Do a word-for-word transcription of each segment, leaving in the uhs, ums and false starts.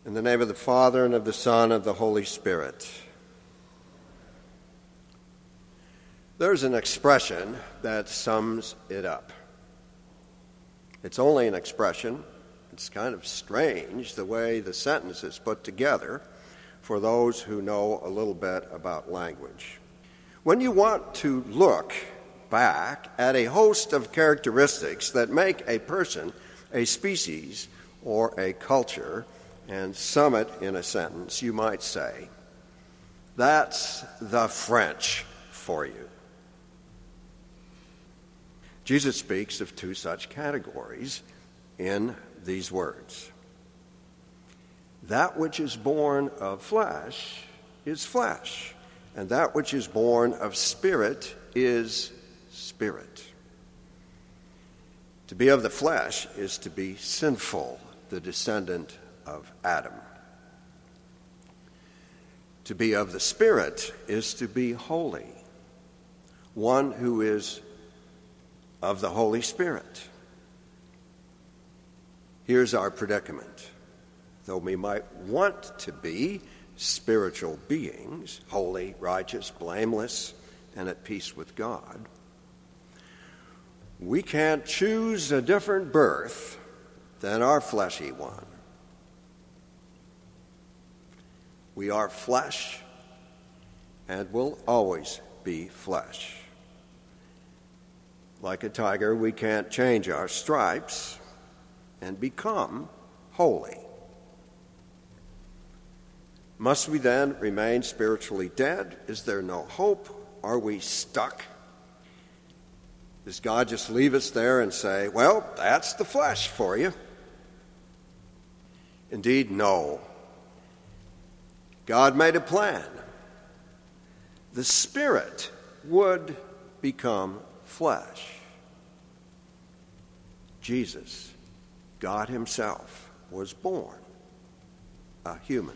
In the name of the Father, and of the Son, and of the Holy Spirit. There's an expression that sums it up. It's only an expression. It's kind of strange the way the sentence is put together for those who know a little bit about language. When you want to look back at a host of characteristics that make a person, a species, or a culture, and sum it in a sentence, you might say, that's the French for you. Jesus speaks of two such categories in these words. That which is born of flesh is flesh, and that which is born of spirit is spirit. To be of the flesh is to be sinful, the descendant of Adam. To be of the Spirit is to be holy, one who is of the Holy Spirit. Here's our predicament. Though we might want to be spiritual beings, holy, righteous, blameless, and at peace with God, we can't choose a different birth than our fleshy one. We are flesh and will always be flesh. Like a tiger, we can't change our stripes and become holy. Must we then remain spiritually dead? Is there no hope? Are we stuck? Does God just leave us there and say, well, that's the flesh for you? Indeed, no. God made a plan. The Spirit would become flesh. Jesus, God himself, was born a human.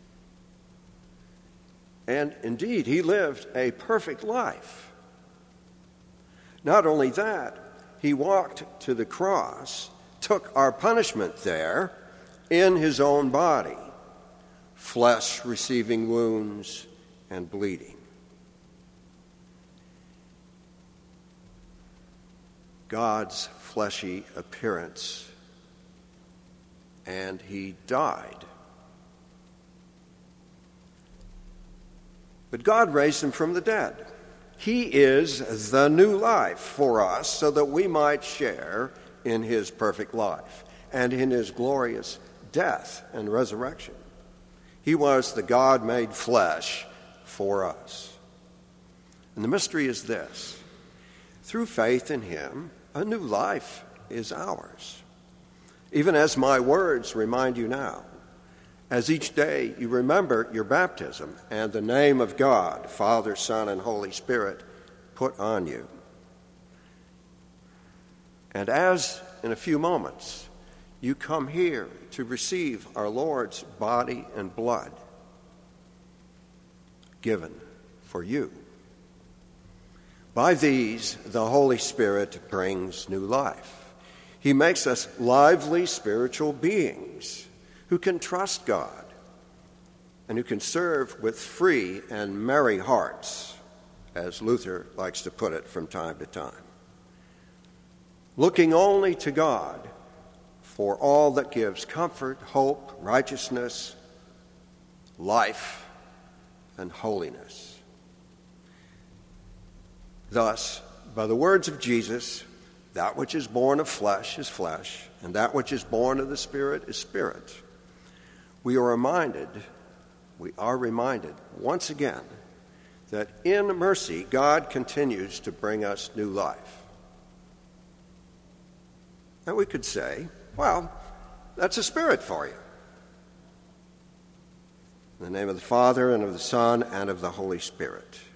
And indeed, he lived a perfect life. Not only that, he walked to the cross, took our punishment there in his own body, flesh receiving wounds and bleeding. God's fleshy appearance, and he died. But God raised him from the dead. He is the new life for us so that we might share in his perfect life and in his glorious death and resurrection. He was the God made flesh for us. And the mystery is this. Through faith in him, a new life is ours. Even as my words remind you now, as each day you remember your baptism and the name of God, Father, Son, and Holy Spirit, put on you. And as in a few moments you come here to receive our Lord's body and blood given for you, by these the Holy Spirit brings new life. He makes us lively spiritual beings who can trust God and who can serve with free and merry hearts, as Luther likes to put it from time to time, looking only to God for all that gives comfort, hope, righteousness, life, and holiness. Thus, by the words of Jesus, that which is born of flesh is flesh, and that which is born of the Spirit is spirit. We are reminded, we are reminded once again that in mercy, God continues to bring us new life. And we could say, well, that's a spirit for you. In the name of the Father, and of the Son, and of the Holy Spirit.